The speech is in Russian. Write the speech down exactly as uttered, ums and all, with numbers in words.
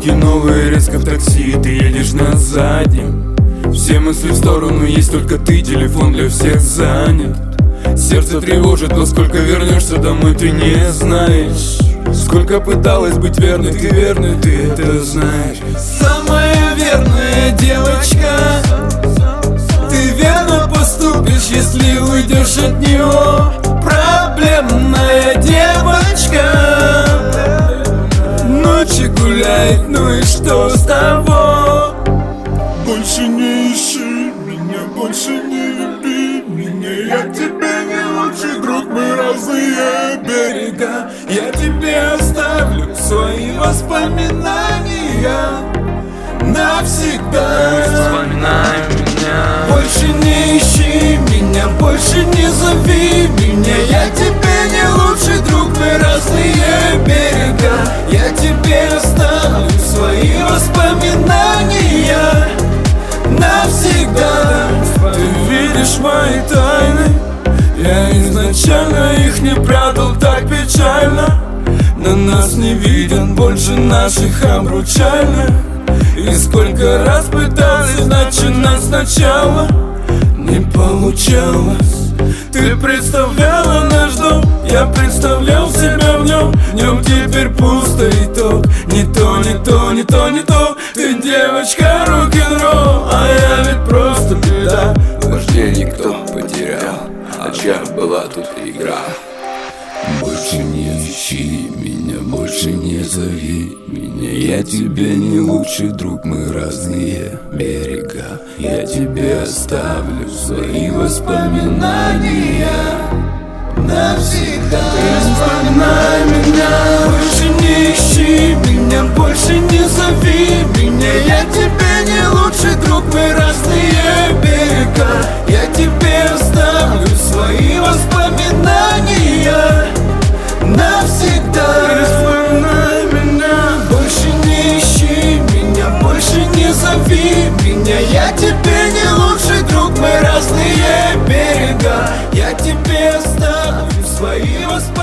руки новые, резко в такси, ты едешь на заднем. Все мысли в сторону, есть только ты, телефон для всех занят. Сердце тревожит, но сколько вернешься домой, ты не знаешь. Сколько пыталась быть верной, ты верной, ты это знаешь. Самая верная девочка, ты верно поступишь, если уйдешь от него. Проблемная девочка, ночи гуляет, ну и что с того? Больше не ищи меня, больше не люби меня. Я тебе не лучший друг, мы разные берега. Я тебе оставлю свои воспоминания навсегда. Вспоминай меня. Больше не ищи меня, больше не зови меня. Я тебе не лучший друг, мы разные берега. Я тебе оставлю свои воспоминания навсегда. Ты видишь мои тайны, я изначально их не прятал так печально. На нас не виден больше наших обручальных. И сколько раз пытались начинать сначала, не получалось. Ты представляла наш дом, я представлял себя в нем. В нем теперь пусто и то, не то, не то, не то, не то. Ты девочка рок-н-ролл, а я ведь просто беда. Вождей никто потерял, а чья была тут игра. Больше не ищи меня, больше не зови меня. Я тебе не лучший друг, мы разные берега. Я тебе оставлю свои воспоминания навсегда. Вспоминай меня, больше не ищи меня, больше не зови меня. Я тебе не лучший друг, мы разные берега. Я тебе оставлю свои воспоминания навсегда. Вспоминай меня, больше не ищи меня, больше не зови меня. Я тебе не лучший друг, мы разные берега. Я тебе оставлю свои воспоминания.